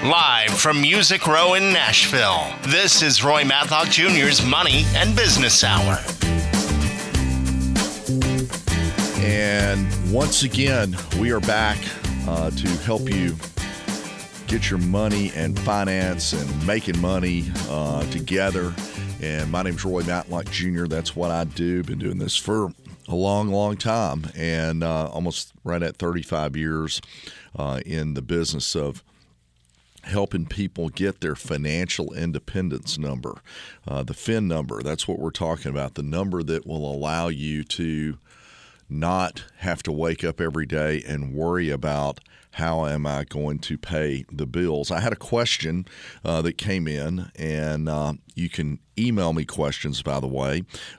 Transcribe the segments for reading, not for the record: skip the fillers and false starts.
Live from Music Row in Nashville, this is Roy Matlock Jr.'s Money and Business Hour. And once again, we are back to help you get your money and finance and making money together. And my name's Roy Matlock Jr. That's what I do. Been doing this for a long, long time, and almost right at 35 years in the business of helping people get their financial independence number, the FIN number. That's what we're talking about, the number that will allow you to not have to wake up every day and worry about how am I going to pay the bills. I had a question that came in, and you can email me questions, by the way,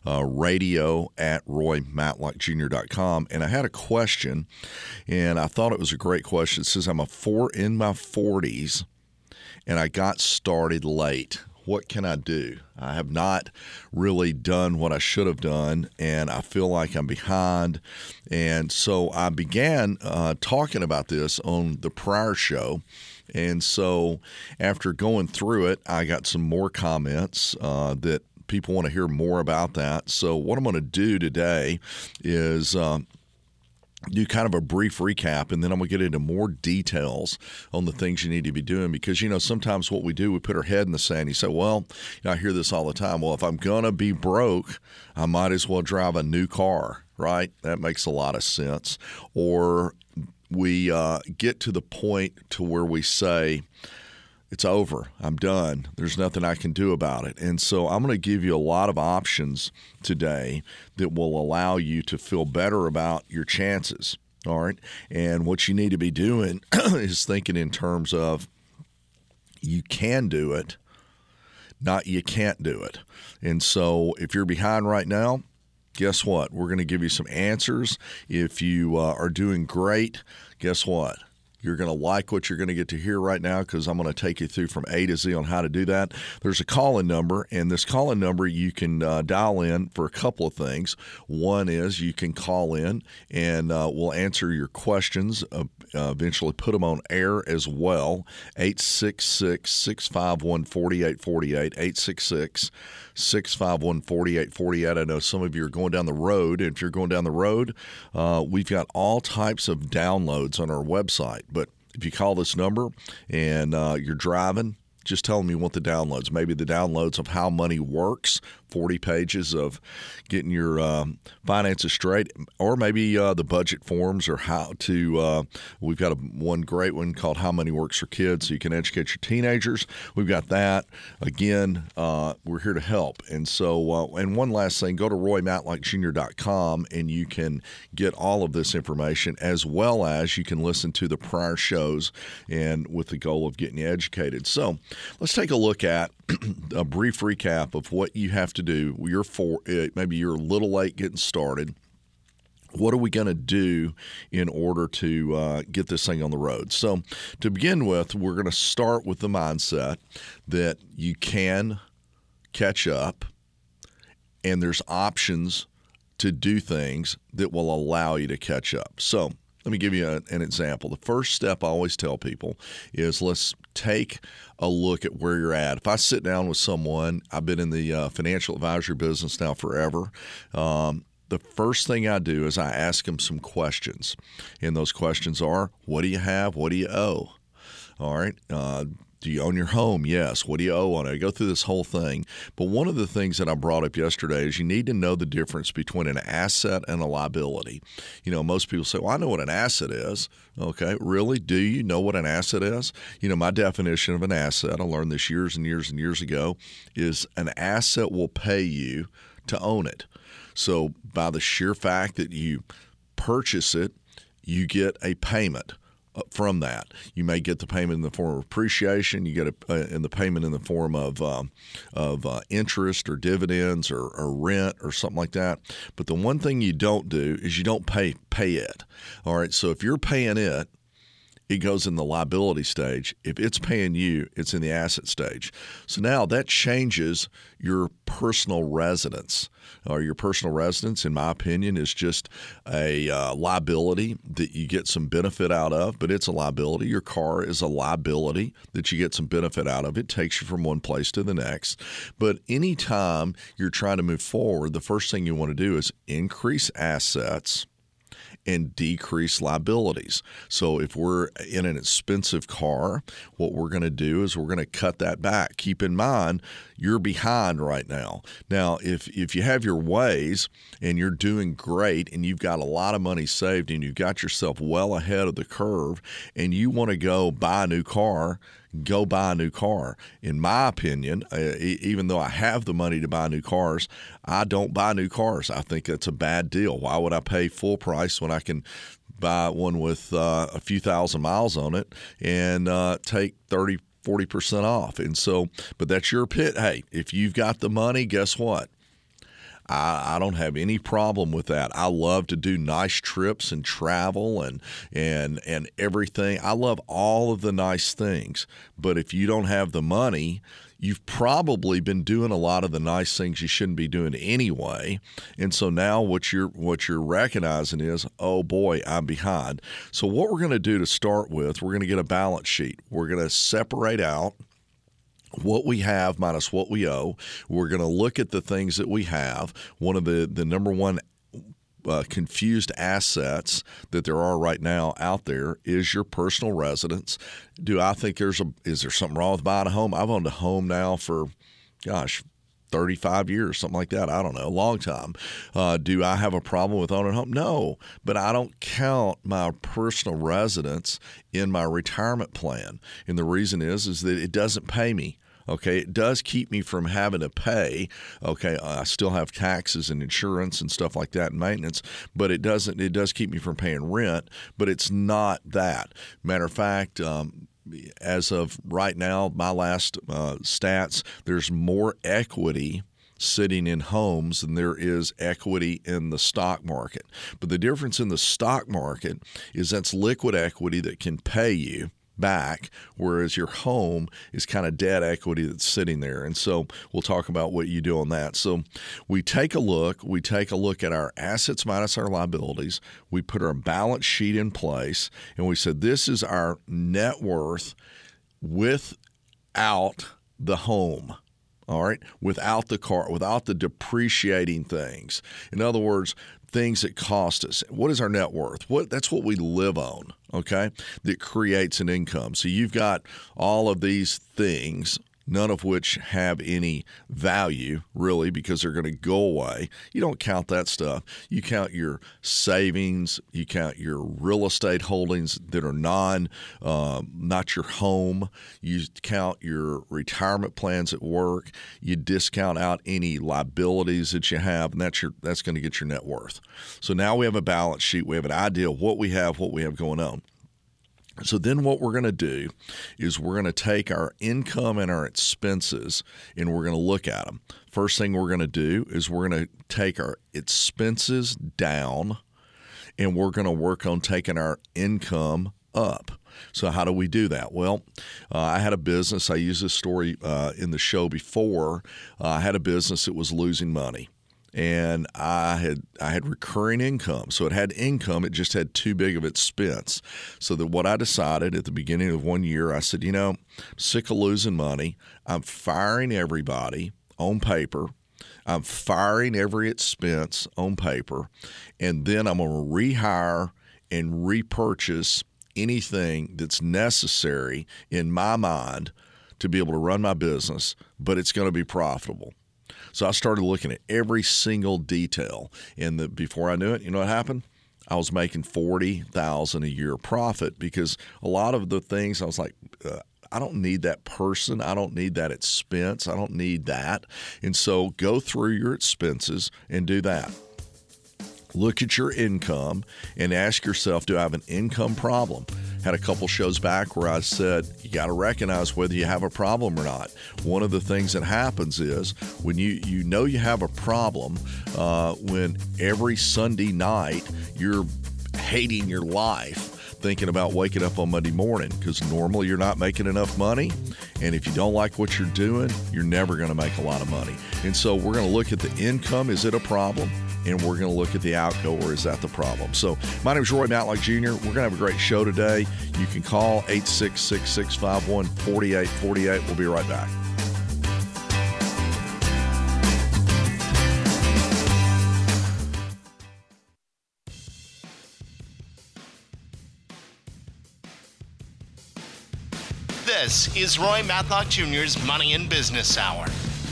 radio@roymatlockjr.com. And I had a question, and I thought it was a great question. It says, I'm in my 40s, and I got started late. What can I do? I have not really done what I should have done, and I feel like I'm behind. And so I began talking about this on the prior show. And so after going through it, I got some more comments that people want to hear more about that. So what I'm going to do today is do kind of a brief recap, and then I'm going to get into more details on the things you need to be doing, because, you know, sometimes what we do, we put our head in the sand. You say, well, you know, I hear this all the time. Well, if I'm going to be broke, I might as well drive a new car, right? That makes a lot of sense. Or we get to the point to where we say, it's over. I'm done. There's nothing I can do about it. And so I'm going to give you a lot of options today that will allow you to feel better about your chances. All right. And what you need to be doing is thinking in terms of you can do it, not you can't do it. And so if you're behind right now, guess what? We're going to give you some answers. If you are doing great, guess what? You're going to like what you're going to get to hear right now, because I'm going to take you through from A to Z on how to do that. There's a call-in number, and this call-in number you can dial in for a couple of things. One is you can call in, and we'll answer your questions, eventually put them on air as well. 866-651-4848, 866-651-4848. I know some of you are going down the road. If you're going down the road, we've got all types of downloads on our website. But if you call this number and you're driving, just tell them you want the downloads. Maybe the downloads of how money works, 40 pages of getting your finances straight, or maybe the budget forms, or how to we've got one great one called How Money Works for Kids, so you can educate your teenagers. We've got that. Again, we're here to help. And so, and one last thing, go to roymatlockjr.com, and you can get all of this information, as well as you can listen to the prior shows, and with the goal of getting you educated. So let's take a look at a brief recap of what you have to do. Maybe you're a little late getting started. What are we going to do in order to get this thing on the road? So to begin with, we're going to start with the mindset that you can catch up, and there's options to do things that will allow you to catch up. So let me give you an example. The first step I always tell people is, let's take a look at where you're at. If I sit down with someone, I've been in the financial advisory business now forever. The first thing I do is I ask them some questions. And those questions are, what do you have? What do you owe? All right. Do you own your home? Yes. What do you owe on it? I go through this whole thing. But one of the things that I brought up yesterday is you need to know the difference between an asset and a liability. You know, most people say, well, I know what an asset is. Okay, really? Do you know what an asset is? You know, my definition of an asset, I learned this years and years and years ago, is an asset will pay you to own it. So by the sheer fact that you purchase it, you get a payment from that. You may get the payment in the form of appreciation. You get in the payment in the form of interest or dividends or rent or something like that. But the one thing you don't do is you don't pay it. All right. So if you're paying it it goes in the liability stage. If it's paying you, it's in the asset stage. So now that changes your personal residence. Or your personal residence, in my opinion, is just a liability that you get some benefit out of, but it's a liability. Your car is a liability that you get some benefit out of. It takes you from one place to the next. But anytime you're trying to move forward, the first thing you want to do is increase assets and decrease liabilities. So if we're in an expensive car, what we're going to do is we're going to cut that back. Keep in mind, you're behind right now. Now, if you have your ways and you're doing great and you've got a lot of money saved and you've got yourself well ahead of the curve and you want to go buy a new car, go buy a new car. In my opinion, even though I have the money to buy new cars, I don't buy new cars. I think that's a bad deal. Why would I pay full price when I can buy one with a few thousand miles on it and take 40% off? And so, but that's your pit. Hey, if you've got the money, guess what? I don't have any problem with that. I love to do nice trips and travel and everything. I love all of the nice things. But if you don't have the money, you've probably been doing a lot of the nice things you shouldn't be doing anyway. And so now what you're recognizing is, oh boy, I'm behind. So what we're going to do to start with, we're going to get a balance sheet. We're going to separate out what we have minus what we owe. We're going to look at the things that we have. One of the number one confused assets that there are right now out there is your personal residence. Do I think is there something wrong with buying a home? I've owned a home now for, 35 years, something like that. I don't know, a long time. Do I have a problem with owning a home? No, but I don't count my personal residence in my retirement plan. And the reason is that it doesn't pay me. Okay, it does keep me from having to pay. Okay, I still have taxes and insurance and stuff like that and maintenance, but it does keep me from paying rent, but it's not that. Matter of fact, as of right now, my last stats, there's more equity sitting in homes than there is equity in the stock market. But the difference in the stock market is that's liquid equity that can pay you back, whereas your home is kind of dead equity that's sitting there. And so we'll talk about what you do on that. So we take a look at our assets minus our liabilities. We put our balance sheet in place, and we said this is our net worth without the home. All right, without the car, without the depreciating things. In other words, things that cost us. What is our net worth? That's what we live on, okay? That creates an income. So you've got all of these things, none of which have any value, really, because they're going to go away. You don't count that stuff. You count your savings. You count your real estate holdings that are not your home. You count your retirement plans at work. You discount out any liabilities that you have, and that's going to get your net worth. So now we have a balance sheet. We have an idea of what we have going on. So then what we're going to do is we're going to take our income and our expenses and we're going to look at them. First thing we're going to do is we're going to take our expenses down and we're going to work on taking our income up. So how do we do that? Well, I had a business. I used this story in the show before. I had a business that was losing money. And I had recurring income. So it had income, it just had too big of expense. So that what I decided at the beginning of one year, I said, I'm sick of losing money. I'm firing everybody on paper. I'm firing every expense on paper. And then I'm going to rehire and repurchase anything that's necessary in my mind to be able to run my business, but it's going to be profitable. So I started looking at every single detail, and before I knew it, you know what happened? I was making $40,000 a year profit because a lot of the things I was like, I don't need that person. I don't need that expense. I don't need that. And so go through your expenses and do that. Look at your income and ask yourself, do I have an income problem? Had a couple shows back where I said you got to recognize whether you have a problem or not. One of the things that happens is when you know you have a problem, when every Sunday night you're hating your life, thinking about waking up on Monday morning, because normally you're not making enough money. And if you don't like what you're doing, you're never going to make a lot of money. And so we're going to look at the income. Is it a problem? And we're going to look at the outgo, or is that the problem? So my name is Roy Matlock Jr. We're going to have a great show today. You can call 866-651-4848. We'll be right back. This is Roy Matlock Jr.'s Money and Business Hour.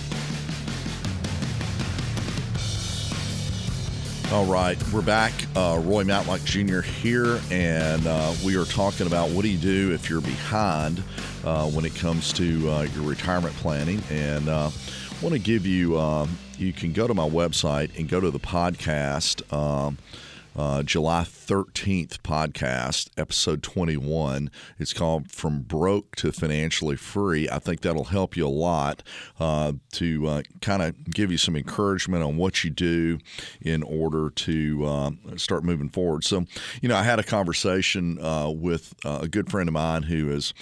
All right, we're back. Roy Matlock Jr. here, and we are talking about what do you do if you're behind when it comes to your retirement planning. And I want to give you, you can go to my website and go to the podcast, July 13th podcast, episode 21. It's called From Broke to Financially Free. I think that'll help you a lot to kind of give you some encouragement on what you do in order to start moving forward. So, you know, I had a conversation with a good friend of mine who is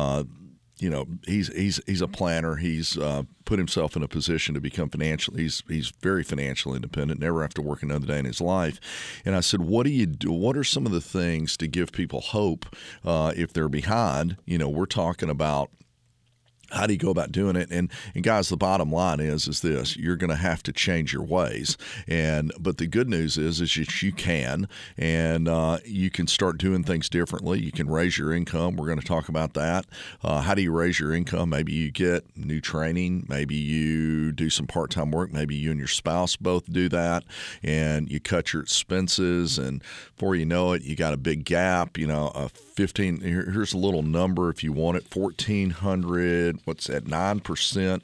he's a planner. He's put himself in a position to become he's very financially independent, never have to work another day in his life. And I said, what do you do? What are some of the things to give people hope if they're behind? You know, we're talking about how do you go about doing it? And guys, the bottom line is this: you're going to have to change your ways. But the good news is that you can, and you can start doing things differently. You can raise your income. We're going to talk about that. How do you raise your income? Maybe you get new training. Maybe you do some part-time work. Maybe you and your spouse both do that, and you cut your expenses. And before you know it, you got a big gap. You know, 15. Here's a little number if you want it: 1,400. What's that? 9%.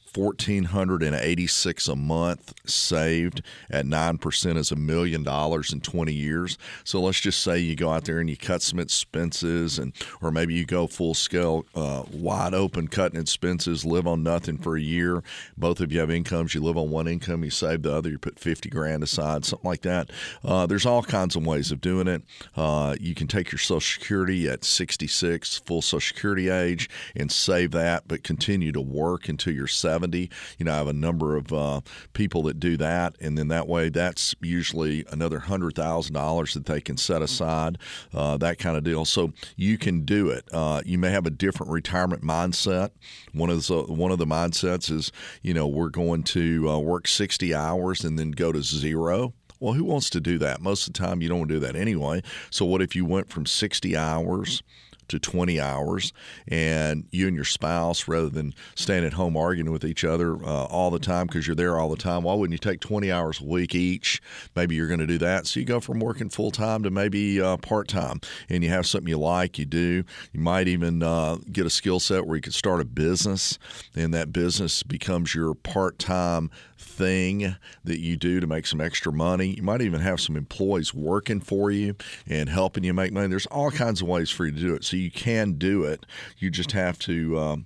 $1,486 a month saved at 9% is $1 million in 20 years. So let's just say you go out there and you cut some expenses, or maybe you go full scale, wide open cutting expenses, live on nothing for a year. Both of you have incomes. You live on one income, you save the other, you put $50,000 aside, something like that. There's all kinds of ways of doing it. You can take your Social Security at 66, full Social Security age, and save that, but continue to work until you're 70. You know, I have a number of people that do that, and then that way that's usually another $100,000 that they can set aside, that kind of deal. So you can do it. You may have a different retirement mindset. One of the mindsets is, you know, we're going to work 60 hours and then go to zero. Well, who wants to do that? Most of the time you don't want to do that anyway. So what if you went from 60 hours to 20 hours, and you and your spouse, rather than staying at home arguing with each other all the time because you're there all the time, why wouldn't you take 20 hours a week each? Maybe you're going to do that. So you go from working full-time to maybe part-time, and you have something you like, you do. You might even get a skill set where you could start a business, and that business becomes your part-time thing that you do to make some extra money. You might even have some employees working for you and helping you make money. There's all kinds of ways for you to do it. So you can do it. You just have to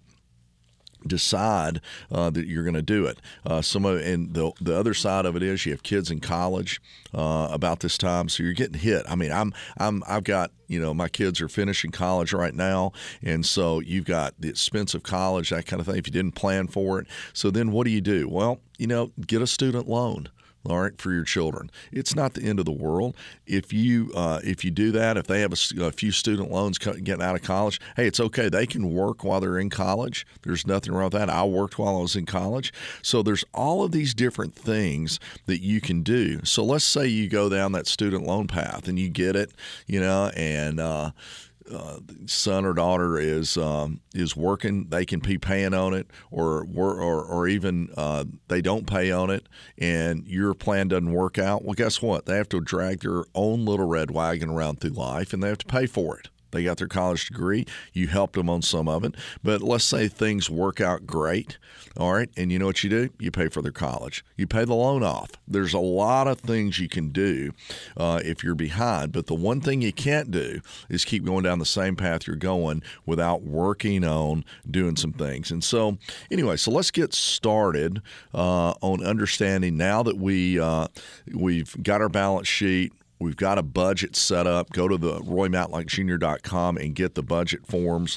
decide that you're going to do it. And the other side of it is you have kids in college about this time, so you're getting hit. I mean, I've got, you know, my kids are finishing college right now, and so you've got the expense of college, that kind of thing, if you didn't plan for it. So then what do? Well, you know, get a student loan. All right, for your children. It's not the end of the world. If you do that, if they have a few student loans getting out of college, hey, it's okay. They can work while they're in college. There's nothing wrong with that. I worked while I was in college. So there's all of these different things that you can do. So let's say you go down that student loan path and you get it, you know, and son or daughter is working, they can be paying on it, or even they don't pay on it, and your plan doesn't work out. Well, guess what? They have to drag their own little red wagon around through life, and they have to pay for it. They got their college degree. You helped them on some of it. But let's say things work out great, all right, and you know what you do? You pay for their college. You pay the loan off. There's a lot of things you can do if you're behind. But the one thing you can't do is keep going down the same path you're going without working on doing some things. And so anyway, so let's get started on understanding now that we've got our balance sheet. We've got a budget set up. Go to the RoyMatlockJr.com and get the budget forms.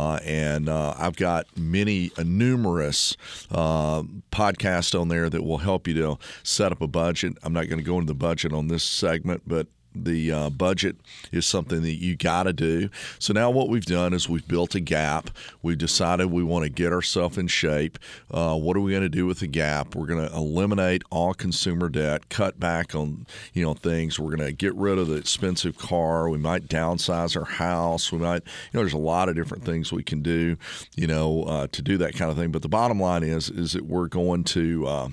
I've got numerous podcasts on there that will help you to set up a budget. I'm not going to go into the budget on this segment, but the budget is something that you got to do. So now what we've done is we've built a gap. We've decided we want to get ourselves in shape. What are we going to do with the gap? We're going to eliminate all consumer debt, cut back on things. We're going to get rid of the expensive car. We might downsize our house. We might, there's a lot of different things we can do, to do that kind of thing. But the bottom line is that we're going to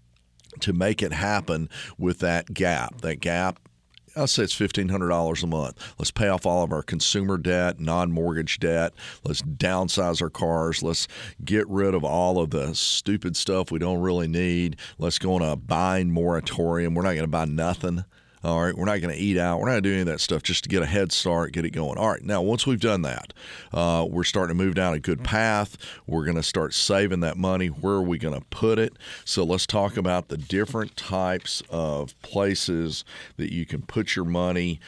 make it happen with that gap. That gap, I'll say it's $1,500 a month. Let's pay off all of our consumer debt, non-mortgage debt. Let's downsize our cars. Let's get rid of all of the stupid stuff we don't really need. Let's go on a buying moratorium. We're not going to buy nothing. All right, we're not going to eat out. We're not going to do any of that stuff just to get a head start, get it going. All right, now once we've done that, we're starting to move down a good path. We're going to start saving that money. Where are we going to put it? So let's talk about the different types of places that you can put your money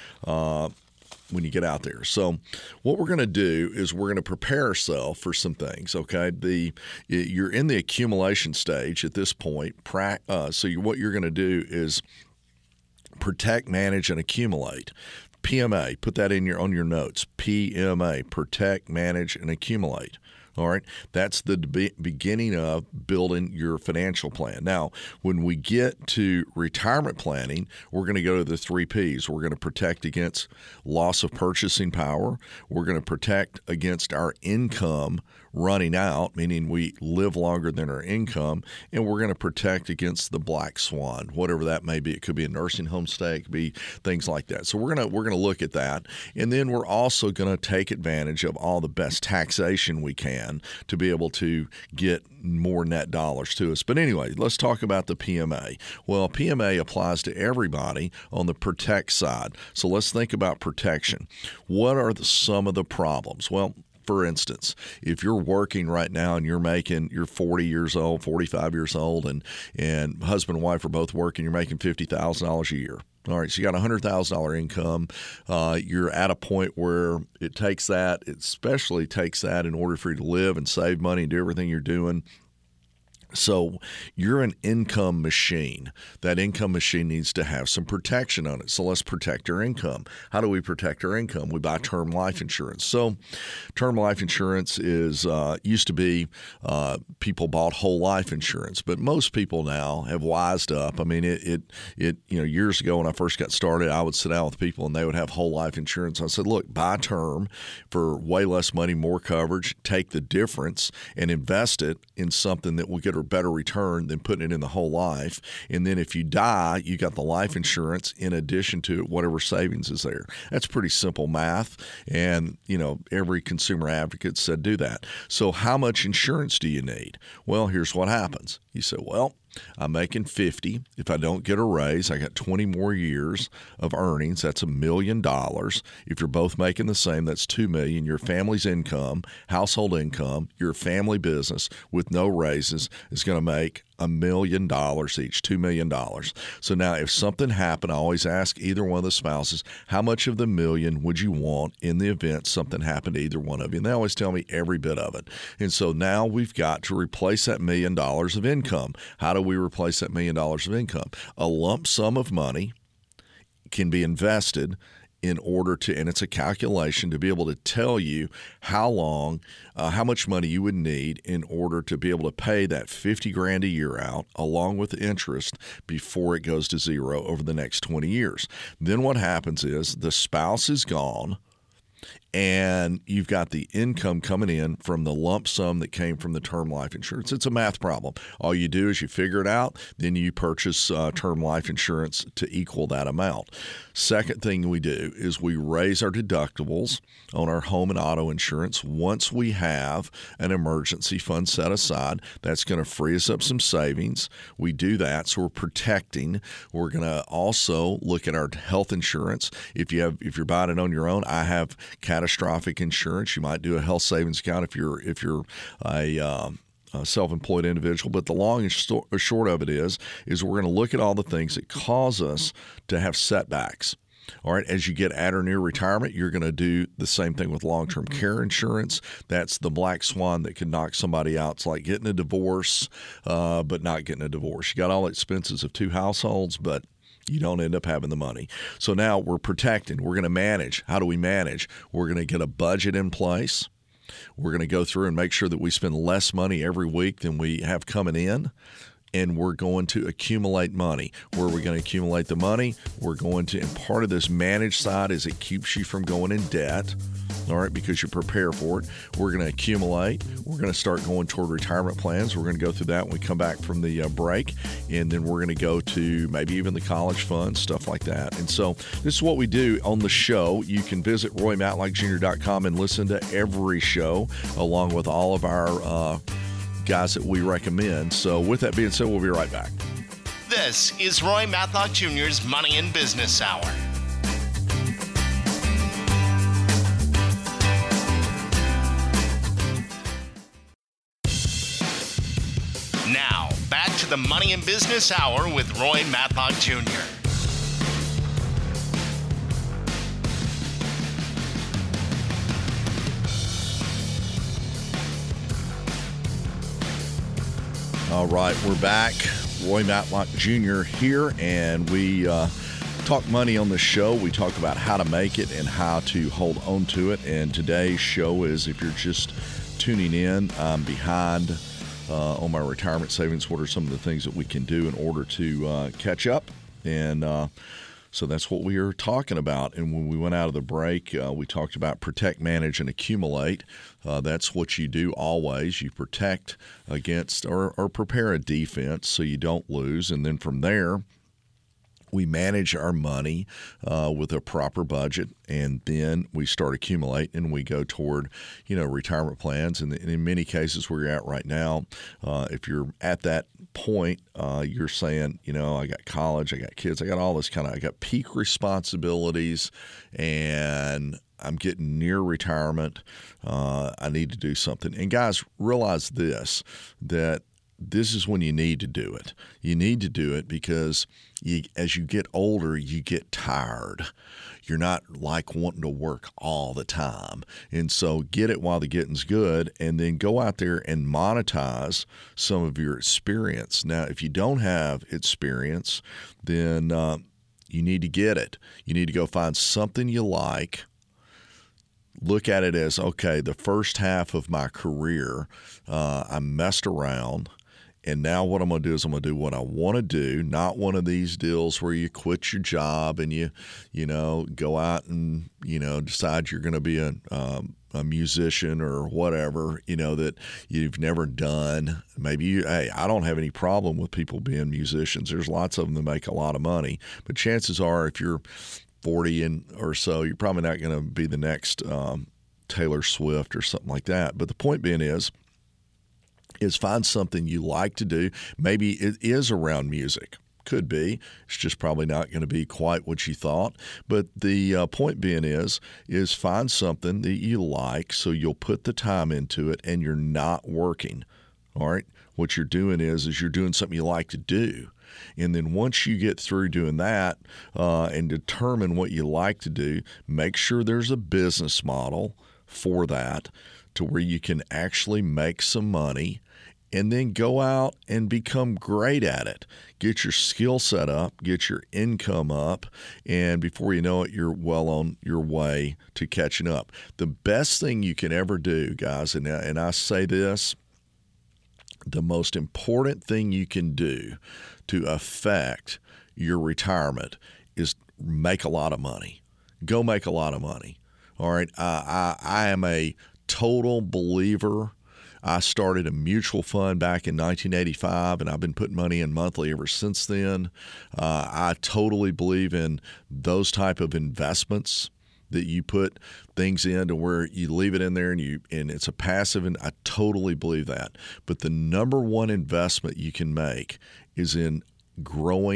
when you get out there. So what we're going to do is we're going to prepare ourselves for some things, okay? You're in the accumulation stage at this point. So what you're going to do is protect, manage, and accumulate. PMA, put that on your notes. PMA, protect, manage, and accumulate. All right, that's the beginning of building your financial plan. Now, when we get to retirement planning, we're going to go to the 3 Ps. We're going to protect against loss of purchasing power. We're going to protect against our income running out, meaning we live longer than our income, and we're going to protect against the black swan, whatever that may be. It could be a nursing home stay, it could be things like that. So we're going to look at that, and then we're also going to take advantage of all the best taxation we can to be able to get more net dollars to us. But anyway, let's talk about the PMA. Well, PMA applies to everybody on the protect side. So let's think about protection. What are some of the problems? Well, for instance, if you're working right now and you're 40 years old, 45 years old, and husband and wife are both working, you're making $50,000 a year. All right, so you got a $100,000 income. You're at a point where it especially takes that in order for you to live and save money and do everything you're doing. So you're an income machine. That income machine needs to have some protection on it. So let's protect our income. How do we protect our income? We buy term life insurance. So term life insurance is used to be people bought whole life insurance, but most people now have wised up. I mean, years ago when I first got started, I would sit down with people and they would have whole life insurance. I said, look, buy term for way less money, more coverage, take the difference and invest it in something that will get a better return than putting it in the whole life. And then if you die, you got the life insurance in addition to whatever savings is there. That's pretty simple math. And, every consumer advocate said do that. So how much insurance do you need? Well, here's what happens. You say, well, I'm making 50. If I don't get a raise, I got 20 more years of earnings. That's $1 million. If you're both making the same, that's $2 million. Your family's income, household income, your family business with no raises is going to make $1 million each, $2 million. So now if something happened, I always ask either one of the spouses, how much of the $1 million would you want in the event something happened to either one of you? And they always tell me every bit of it. And so now we've got to replace that $1 million of income. How do we replace that $1 million of income? A lump sum of money can be invested in order to, and it's a calculation to be able to tell you how much money you would need in order to be able to pay that $50,000 a year out along with the interest before it goes to zero over the next 20 years. Then what happens is the spouse is gone and you've got the income coming in from the lump sum that came from the term life insurance. It's a math problem. All you do is you figure it out, then you purchase term life insurance to equal that amount. Second thing we do is we raise our deductibles on our home and auto insurance. Once we have an emergency fund set aside, that's going to free us up some savings. We do that, so we're protecting. We're going to also look at our health insurance. If you're buying it on your own, I have catastrophic insurance. You might do a health savings account if you're self-employed individual. But the long and short of it is we're going to look at all the things that cause us to have setbacks. All right, as you get at or near retirement, you're going to do the same thing with long-term care insurance. That's the black swan that could knock somebody out. It's like getting a divorce, but not getting a divorce. You got all the expenses of two households, but you don't end up having the money. So now we're protecting. We're going to manage. How do we manage? We're going to get a budget in place. We're going to go through and make sure that we spend less money every week than we have coming in. And we're going to accumulate money. Where are we going to accumulate the money? We're going to, and part of this managed side is it keeps you from going in debt, all right, because you prepare for it. We're going to accumulate. We're going to start going toward retirement plans. We're going to go through that when we come back from the break. And then we're going to go to maybe even the college fund, stuff like that. And so this is what we do on the show. You can visit RoyMatlockJr.com and listen to every show along with all of our guys that we recommend. So with that being said, we'll be right back. This is Roy Matlock Jr.'s Money and Business Hour. Now, back to the Money and Business Hour with Roy Matlock Jr. All right, we're back. Roy Matlock Jr. here, and we talk money on the show. We talk about how to make it and how to hold on to it. And today's show is, if you're just tuning in, I'm behind on my retirement savings. What are some of the things that we can do in order to catch up? And so that's what we are talking about. And when we went out of the break, we talked about protect, manage, and accumulate. That's what you do always. You protect against or prepare a defense so you don't lose. And then from there, we manage our money with a proper budget, and then we start accumulating, and we go toward, retirement plans. And in many cases where you're at right now, if you're at that point, you're saying, I got college, I got kids, I got all this I got peak responsibilities, and I'm getting near retirement. I need to do something. And guys, realize that this is when you need to do it. You need to do it because as you get older, you get tired. You're not like wanting to work all the time. And so get it while the getting's good, and then go out there and monetize some of your experience. Now, if you don't have experience, then you need to get it. You need to go find something you like. Look at it as, okay, the first half of my career, I messed around. And now what I'm going to do is I'm going to do what I want to do, not one of these deals where you quit your job and you go out and, decide you're going to be a musician or whatever, that you've never done. Maybe I don't have any problem with people being musicians. There's lots of them that make a lot of money. But chances are if you're 40 or so, you're probably not going to be the next Taylor Swift or something like that. But the point being is find something you like to do. Maybe it is around music. Could be. It's just probably not going to be quite what you thought. But the point being is find something that you like so you'll put the time into it and you're not working. All right? What you're doing is you're doing something you like to do. And then once you get through doing that and determine what you like to do, make sure there's a business model for that to where you can actually make some money, and then go out and become great at it. Get your skill set up, get your income up, and before you know it, you're well on your way to catching up. The best thing you can ever do, guys, and I say this, the most important thing you can do to affect your retirement is make a lot of money. Go make a lot of money. All right, I am a total believer. I started a mutual fund back in 1985, and I've been putting money in monthly ever since then. I totally believe in those type of investments that you put things in to where you leave it in there and it's a passive, and I totally believe that. But the number one investment you can make is in growing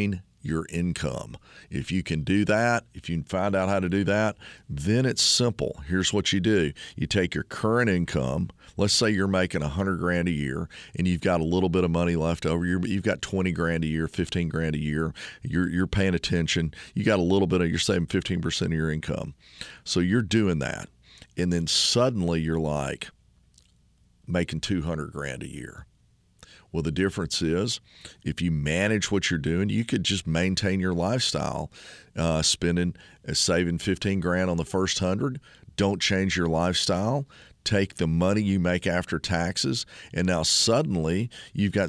your income. If you can do that, if you can find out how to do that, then it's simple. Here's what you do. You take your current income. Let's say you're making $100,000 a year and you've got a little bit of money left over. You've got $20,000 a year, $15,000 a year. You're paying attention. You got a little bit of, you're saving 15% of your income. So you're doing that. And then suddenly you're like making $200,000 a year. Well, the difference is if you manage what you're doing, you could just maintain your lifestyle, saving $15,000 on the first 100. Don't change your lifestyle. Take the money you make after taxes, and now suddenly you've got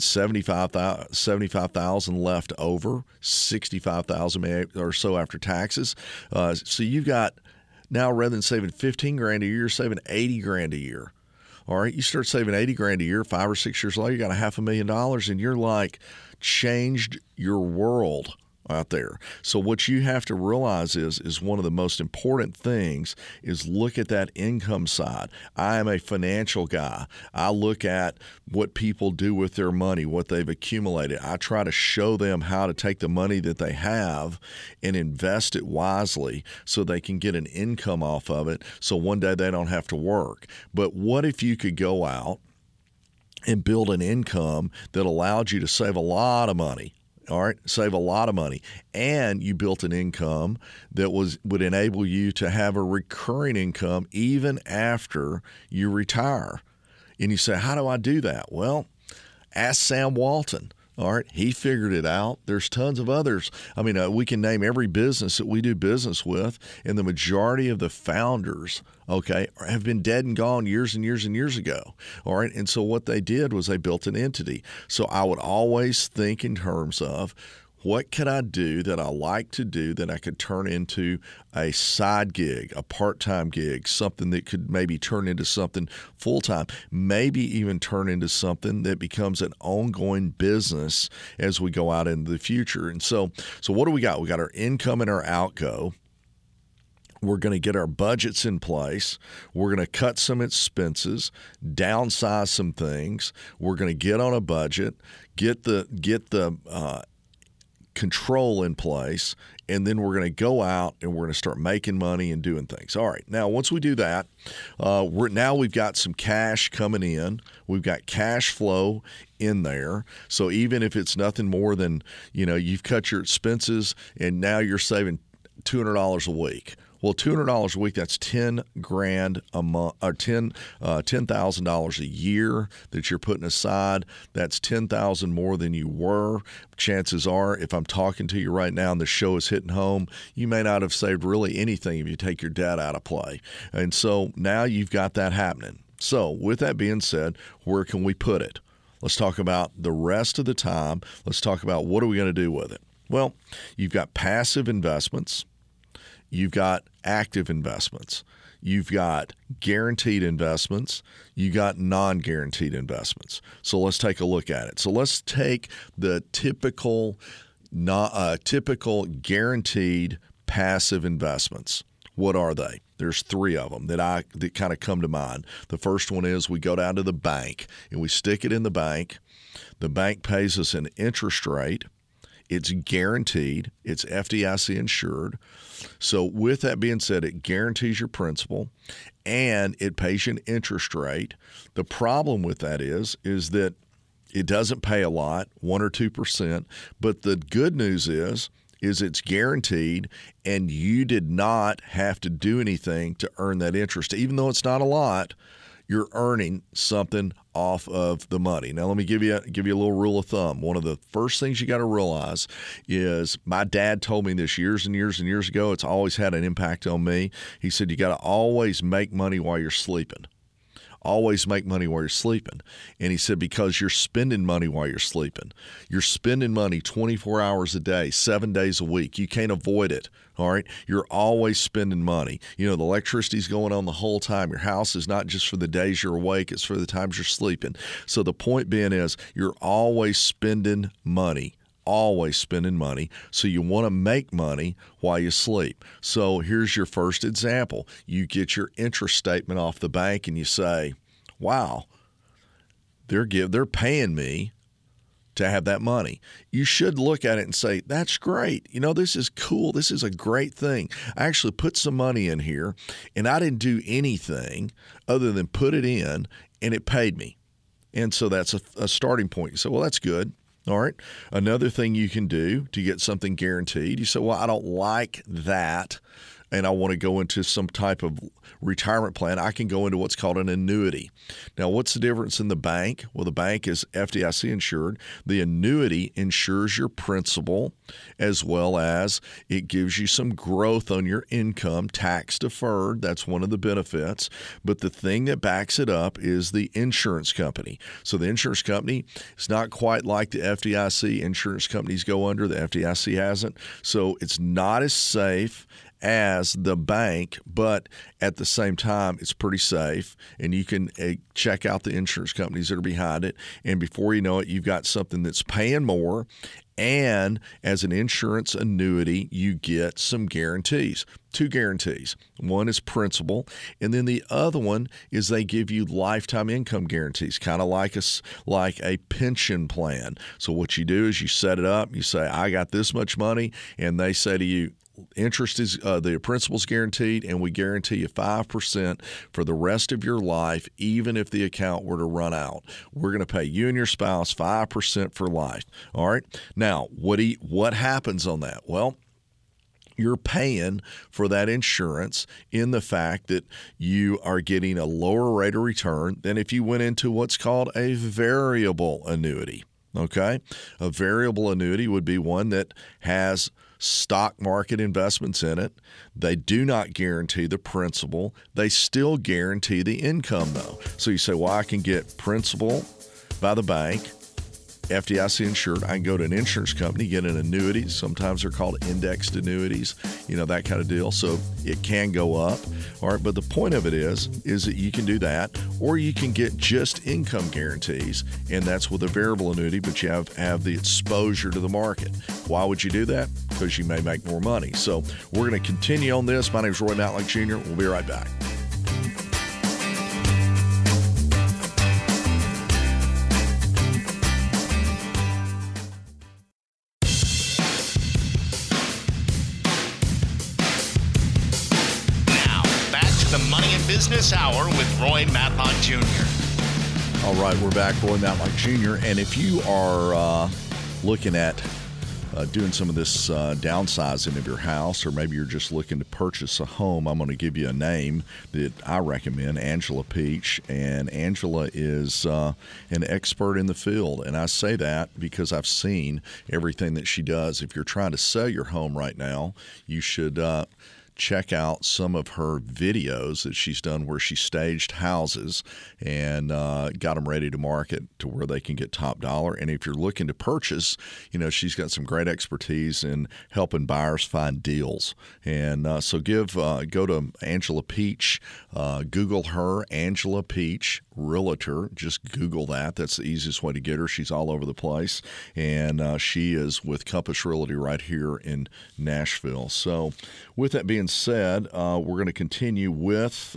$75,000 left over, $65,000 or so after taxes. So you've got now, rather than saving $15,000 a year, you're saving $80,000 a year. All right, you start saving $80,000 a year, 5 or 6 years later, you got $500,000, and you're like changed your world out there. So what you have to realize is one of the most important things is look at that income side. I am a financial guy. I look at what people do with their money, what they've accumulated. I try to show them how to take the money that they have and invest it wisely so they can get an income off of it so one day they don't have to work. But what if you could go out and build an income that allowed you to save a lot of money? All right, save a lot of money, and you built an income that would enable you to have a recurring income even after you retire. And you say, how do I do that? Well, ask Sam Walton. All right, he figured it out. There's tons of others. I mean, we can name every business that we do business with, and the majority of the founders, okay, have been dead and gone years and years and years ago. All right, and so what they did was they built an entity. So I would always think in terms of, what could I do that I like to do that I could turn into a side gig, a part-time gig, something that could maybe turn into something full-time, maybe even turn into something that becomes an ongoing business as we go out into the future. And so what do we got? We got our income and our outgo. We're going to get our budgets in place. We're going to cut some expenses, downsize some things. We're going to get on a budget, get the control in place, and then we're going to go out and we're going to start making money and doing things. All right. Now, once we do that, we've got some cash coming in. We've got cash flow in there. So even if it's nothing more than, you've cut your expenses and now you're saving $200 a week. Well, $200 a week, that's $10,000 a month, or $10,000 a year that you're putting aside. That's $10,000 more than you were. Chances are, if I'm talking to you right now and the show is hitting home, you may not have saved really anything if you take your debt out of play. And so now you've got that happening. So with that being said, where can we put it? Let's talk about the rest of the time. Let's talk about what are we going to do with it. Well, you've got passive investments. You've got active investments. You've got guaranteed investments. You got non-guaranteed investments. So let's take a look at it. So let's take the typical guaranteed passive investments. What are they? There's 3 of them that kind of come to mind. The first one is we go down to the bank and we stick it in the bank. The bank pays us an interest rate. It's guaranteed. It's FDIC insured. So with that being said, it guarantees your principal and it pays you an interest rate. The problem with that is that it doesn't pay a lot, 1 or 2%. But the good news is it's guaranteed and you did not have to do anything to earn that interest. Even though it's not a lot, you're earning something off of the money. Now, let me give you a little rule of thumb. One of the first things you got to realize is my dad told me this years and years and years ago. It's always had an impact on me. He said, you got to always make money while you're sleeping. Always make money while you're sleeping. And he said, because you're spending money while you're sleeping. You're spending money 24 hours a day, 7 days a week. You can't avoid it. All right. You're always spending money. The electricity's going on the whole time. Your house is not just for the days you're awake, it's for the times you're sleeping. So the point being is you're always spending money. Always spending money. So you want to make money while you sleep. So here's your first example. You get your interest statement off the bank and you say, wow, they're paying me to have that money. You should look at it and say, that's great. This is cool. This is a great thing. I actually put some money in here, and I didn't do anything other than put it in, and it paid me. And so that's a starting point. You say, well, that's good. All right. Another thing you can do to get something guaranteed, you say, well, I don't like that, and I want to go into some type of retirement plan. I can go into what's called an annuity. Now, what's the difference in the bank? Well, the bank is FDIC insured. The annuity insures your principal, as well as it gives you some growth on your income, tax deferred. That's one of the benefits. But the thing that backs it up is the insurance company. So the insurance company is not quite like the FDIC. Insurance companies go under. The FDIC hasn't. So it's not as safe as the bank, but at the same time, it's pretty safe, and you can check out the insurance companies that are behind it, and before you know it, you've got something that's paying more, and as an insurance annuity, you get some guarantees. 2 guarantees. One is principal, and then the other one is they give you lifetime income guarantees, kind of like a pension plan. So what you do is you set it up, you say, I got this much money, and they say to you, interest is the principal's guaranteed, and we guarantee you 5% for the rest of your life, even if the account were to run out. We're going to pay you and your spouse 5% for life. All right. Now, what happens on that? Well, you're paying for that insurance in the fact that you are getting a lower rate of return than if you went into what's called a variable annuity. Okay. A variable annuity would be one that has stock market investments in it. They do not guarantee the principal. They still guarantee the income, though. So you say, well, I can get principal by the bank, FDIC insured. I can go to an insurance company, get an annuity. Sometimes they're called indexed annuities, that kind of deal. So it can go up. All right. But the point of it is that you can do that, or you can get just income guarantees. And that's with a variable annuity, but you have the exposure to the market. Why would you do that? Because you may make more money. So we're going to continue on this. My name is Roy Matlock Jr. We'll be right back. Business Hour with Roy Matlock Jr. All right, we're back, Roy Matlock Jr. And if you are looking at doing some of this downsizing of your house, or maybe you're just looking to purchase a home, I'm going to give you a name that I recommend, Angela Peach. And Angela is an expert in the field. And I say that because I've seen everything that she does. If you're trying to sell your home right now, you should check out some of her videos that she's done where she staged houses and got them ready to market to where they can get top dollar. And if you're looking to purchase, she's got some great expertise in helping buyers find deals. And so go to Angela Peach, Google her, Angela Peach Realtor. Just Google that. That's the easiest way to get her. She's all over the place. And she is with Compass Realty right here in Nashville. So with that being said, we're going to continue with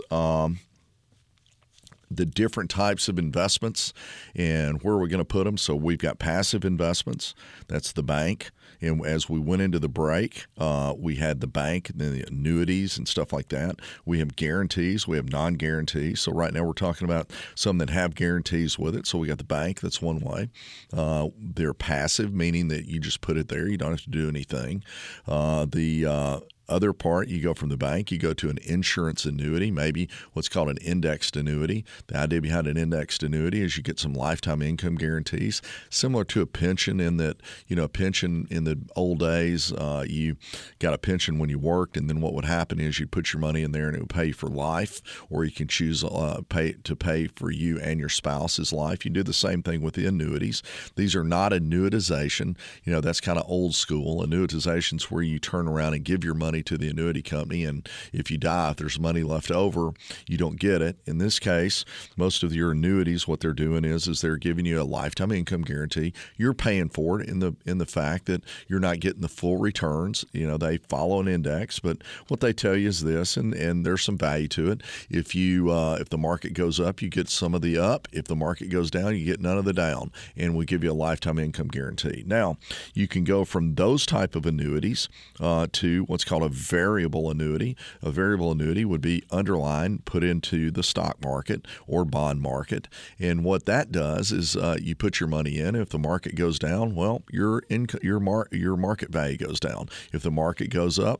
the different types of investments and where we're going to put them. So we've got passive investments. That's the bank. And as we went into the break, we had the bank, and then the annuities and stuff like that. We have guarantees. We have non-guarantees. So right now we're talking about some that have guarantees with it. So we got the bank. That's one way. They're passive, meaning that you just put it there. You don't have to do anything. The other part, you go from the bank, you go to an insurance annuity, maybe what's called an indexed annuity. The idea behind an indexed annuity is you get some lifetime income guarantees, similar to a pension in that, a pension in the old days, you got a pension when you worked, and then what would happen is you put your money in there and it would pay you for life, or you can choose to pay for you and your spouse's life. You do the same thing with the annuities. These are not annuitization. That's kind of old school. Annuitization is where you turn around and give your money money to the annuity company, and if you die, if there's money left over, you don't get it. In this case, most of your annuities, what they're doing is they're giving you a lifetime income guarantee. You're paying for it in the fact that you're not getting the full returns. They follow an index, but what they tell you is this, and there's some value to it. If the market goes up, you get some of the up. If the market goes down, you get none of the down, and we give you a lifetime income guarantee. Now, you can go from those type of annuities to what's called a variable annuity. A variable annuity would be underlined, put into the stock market or bond market, and what that does is you put your money in. If the market goes down, well, your market value goes down. If the market goes up,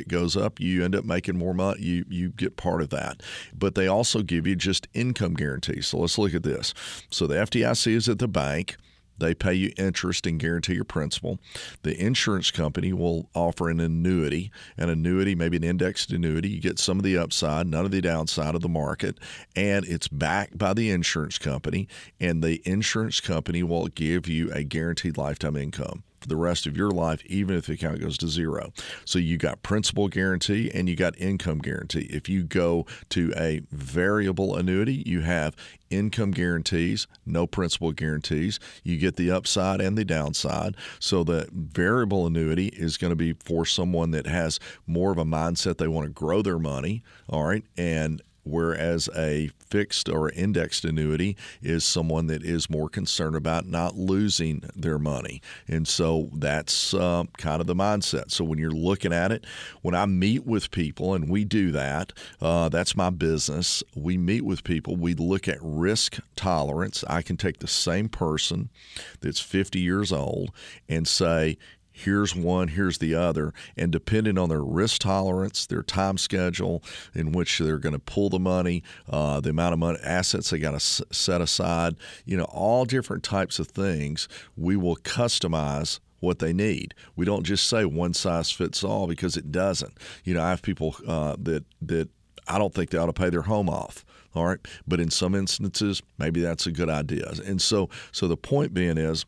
you end up making more money. You get part of that. But they also give you just income guarantees. So let's look at this. So the FDIC is at the bank. They pay you interest and guarantee your principal. The insurance company will offer an annuity, maybe an indexed annuity. You get some of the upside, none of the downside of the market, and it's backed by the insurance company, and the insurance company will give you a guaranteed lifetime income for the rest of your life, even if the account goes to zero. So you got principal guarantee and you got income guarantee. If you go to a variable annuity, you have income guarantees, no principal guarantees. You get the upside and the downside. So the variable annuity is going to be for someone that has more of a mindset. They want to grow their money, all right, and whereas a fixed or indexed annuity is someone that is more concerned about not losing their money. And so that's kind of the mindset. So when you're looking at it, when I meet with people, and we do that, that's my business. We meet with people. We look at risk tolerance. I can take the same person that's 50 years old and say, here's one, here's the other, and depending on their risk tolerance, their time schedule in which they're going to pull the money, the amount of money, assets they got to set aside, all different types of things, we will customize what they need. We don't just say one size fits all, because it doesn't. I have people that I don't think they ought to pay their home off. All right, but in some instances, maybe that's a good idea. And so the point being is,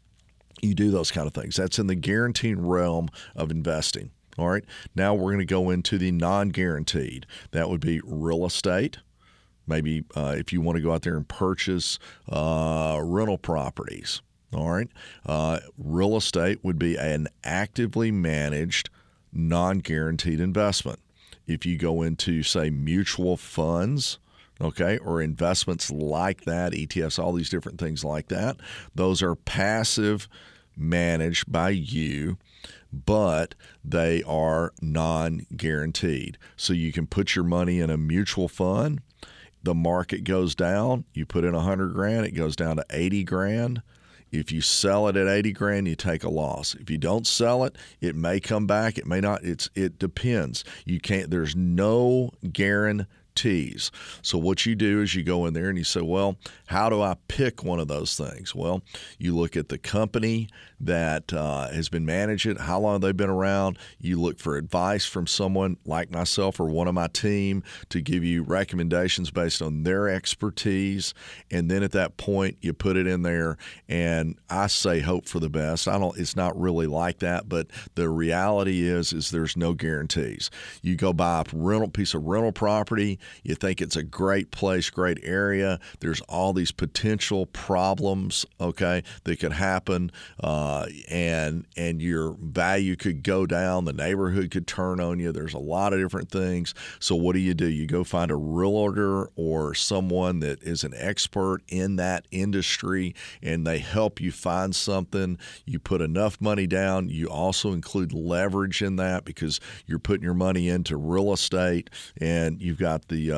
you do those kind of things. That's in the guaranteed realm of investing. All right. Now we're going to go into the non-guaranteed. That would be real estate. Maybe if you want to go out there and purchase rental properties. All right. Real estate would be an actively managed non-guaranteed investment. If you go into, say, mutual funds, okay, or investments like that, ETFs, all these different things like that, those are passive, managed by you, but they are non-guaranteed. So you can put your money in a mutual fund. The market goes down. You put in $100,000, it goes down to $80,000. If you sell it at $80,000, you take a loss. If you don't sell it, it may come back. It may not. It depends. You can't. There's no guarantee. So what you do is you go in there and you say, well, how do I pick one of those things? Well, you look at the company that has been managing it, how long they've been around. You look for advice from someone like myself or one of my team to give you recommendations based on their expertise. And then at that point, you put it in there, and I say hope for the best. It's not really like that, but the reality is there's no guarantees. You go buy a piece of rental property. You think it's a great place, great area. There's all these potential problems, okay, that could happen, and your value could go down. The neighborhood could turn on you. There's a lot of different things. So what do? You go find a realtor or someone that is an expert in that industry, and they help you find something. You put enough money down. You also include leverage in that, because you're putting your money into real estate, and you've got the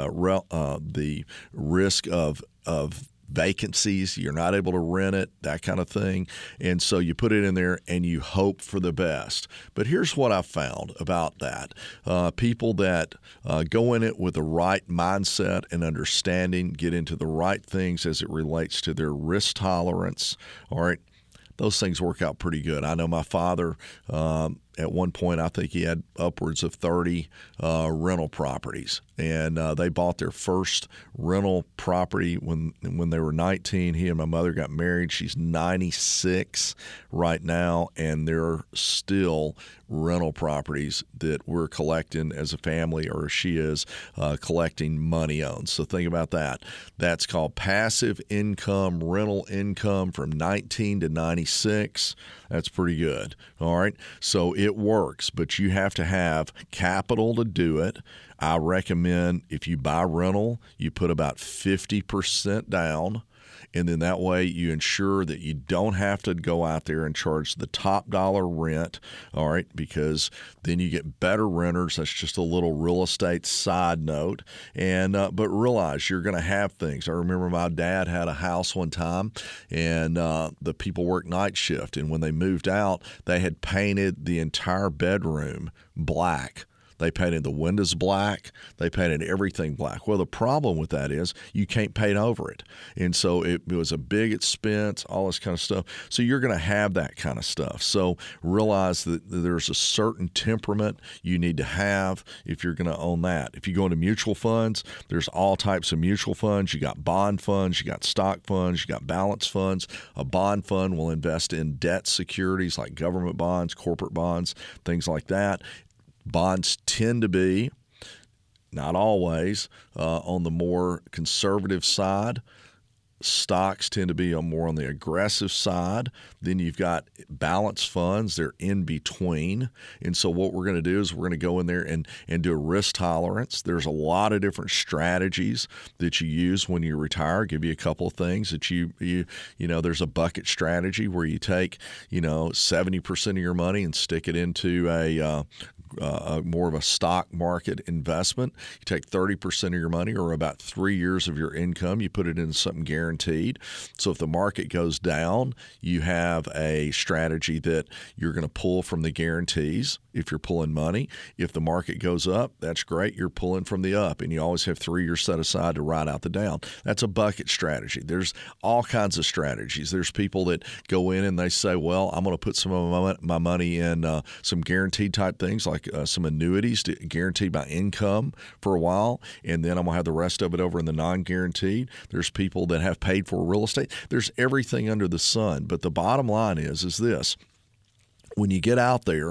risk of vacancies. You're not able to rent it, that kind of thing. And so you put it in there and you hope for the best. But here's what I found about that. People that go in it with the right mindset and understanding, get into the right things as it relates to their risk tolerance, all right, those things work out pretty good. I know my father at one point, I think he had upwards of 30 rental properties. And they bought their first rental property when they were 19. He and my mother got married. She's 96 right now, and there are still rental properties that we're collecting as a family, or she is collecting money on. So think about that. That's called passive income, rental income from 19 to 96. That's pretty good. All right. So it works, but you have to have capital to do it. I recommend if you buy rental, you put about 50% down. And then that way you ensure that you don't have to go out there and charge the top dollar rent, all right, because then you get better renters. That's just a little real estate side note. And but realize you're going to have things. I remember my dad had a house one time, and the people worked night shift. And when they moved out, they had painted the entire bedroom black. They painted the windows black. They painted everything black. Well, the problem with that is you can't paint over it. And so it was a big expense, all this kind of stuff. So you're going to have that kind of stuff. So realize that there's a certain temperament you need to have if you're going to own that. If you go into mutual funds, there's all types of mutual funds. You got bond funds, you got stock funds, you got balance funds. A bond fund will invest in debt securities like government bonds, corporate bonds, things like that. Bonds tend to be, not always, on the more conservative side. Stocks tend to be more on the aggressive side. Then you've got balance funds. They're in between. And so what we're going to do is we're going to go in there and do a risk tolerance. There's a lot of different strategies that you use when you retire. I'll give you a couple of things that you know, there's a bucket strategy where you take, 70% of your money and stick it into a more of a stock market investment. You take 30% of your money, or about 3 years of your income, you put it into something guaranteed. So if the market goes down, you have a strategy that you're going to pull from the guarantees if you're pulling money. If the market goes up, that's great. You're pulling from the up, and you always have 3 years set aside to ride out the down. That's a bucket strategy. There's all kinds of strategies. There's people that go in and they say, well, I'm going to put some of my money in some guaranteed type things like some annuities to guarantee my income for a while, and then I'm going to have the rest of it over in the non-guaranteed. There's people that have paid for real estate. There's everything under the sun. But the bottom line is this. When you get out there,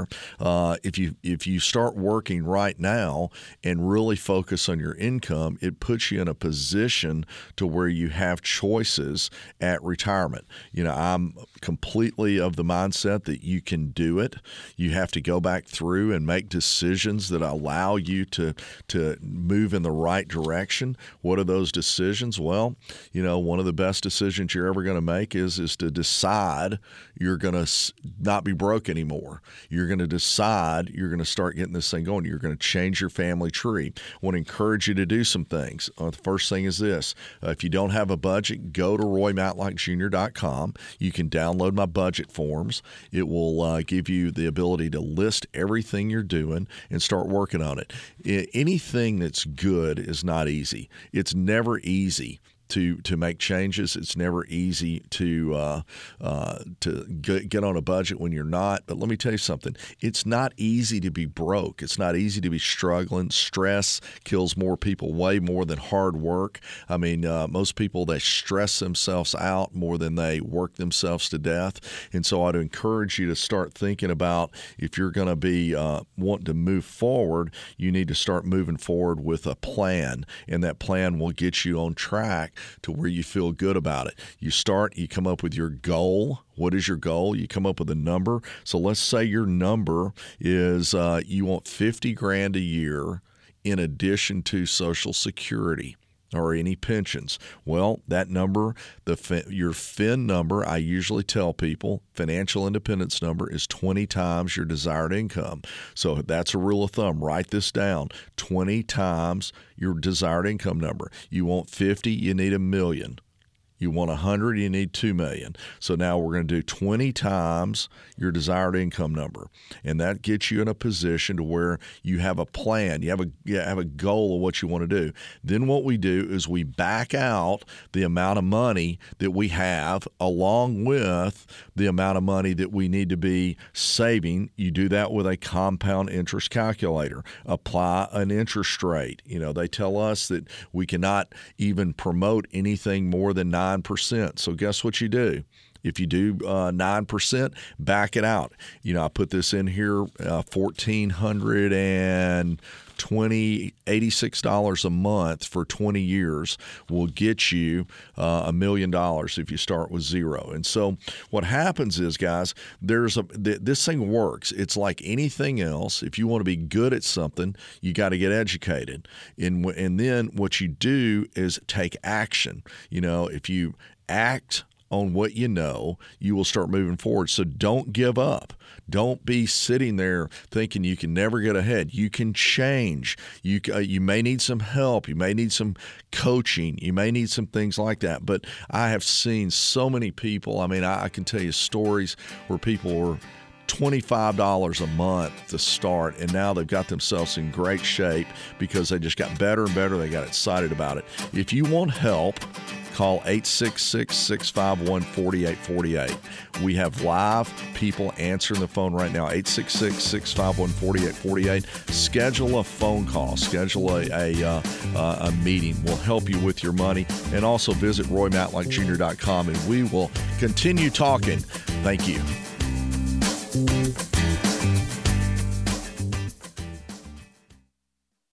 if you start working right now and really focus on your income, it puts you in a position to where you have choices at retirement. I'm completely of the mindset that you can do it. You have to go back through and make decisions that allow you to move in the right direction. What are those decisions? Well, one of the best decisions you're ever going to make is to decide you're going to not be broke anymore. You're going to decide you're going to start getting this thing going. You're going to change your family tree. I want to encourage you to do some things. The first thing is this. If you don't have a budget, go to RoyMatlockJr.com. You can download my budget forms. It will give you the ability to list everything you're doing and start working on it. Anything that's good is not easy. It's never easy to make changes. It's never easy to get on a budget when you're not. But let me tell you something. It's not easy to be broke. It's not easy to be struggling. Stress kills more people way more than hard work. I mean, most people, they stress themselves out more than they work themselves to death. And so I'd encourage you to start thinking about if you're going to be wanting to move forward, you need to start moving forward with a plan. And that plan will get you on track to where you feel good about it. You come up with your goal. What is your goal? You come up with a number. So let's say your number is you want $50,000 a year in addition to Social Security or any pensions. Well, that number, your FIN number, I usually tell people, financial independence number is 20 times your desired income. So that's a rule of thumb. Write this down. 20 times your desired income number. You want 50, you need $1 million. You want 100, you need 2 million. So now we're going to do 20 times your desired income number. And that gets you in a position to where you have a plan, you have a goal of what you want to do. Then what we do is we back out the amount of money that we have along with the amount of money that we need to be saving. You do that with a compound interest calculator. Apply an interest rate. They tell us that we cannot even promote anything more than 9%. So guess what you do? If you do 9%, back it out. I put this in here, $1,486 a month for 20 years will get you $1 million if you start with zero. And so what happens is, guys, this thing works. It's like anything else. If you want to be good at something, you got to get educated. And then what you do is take action. If you act on what you know, you will start moving forward. So don't give up. Don't be sitting there thinking you can never get ahead. You can change. You may need some help. You may need some coaching. You may need some things like that. But I have seen so many people. I can tell you stories where people were $25 a month to start, and now they've got themselves in great shape because they just got better and better. They got excited about it. If you want help, call 866-651-4848. We have live people answering the phone right now, 866-651-4848. Schedule a phone call. Schedule a meeting. We'll help you with your money. And also visit RoyMatlockJr.com, and we will continue talking. Thank you.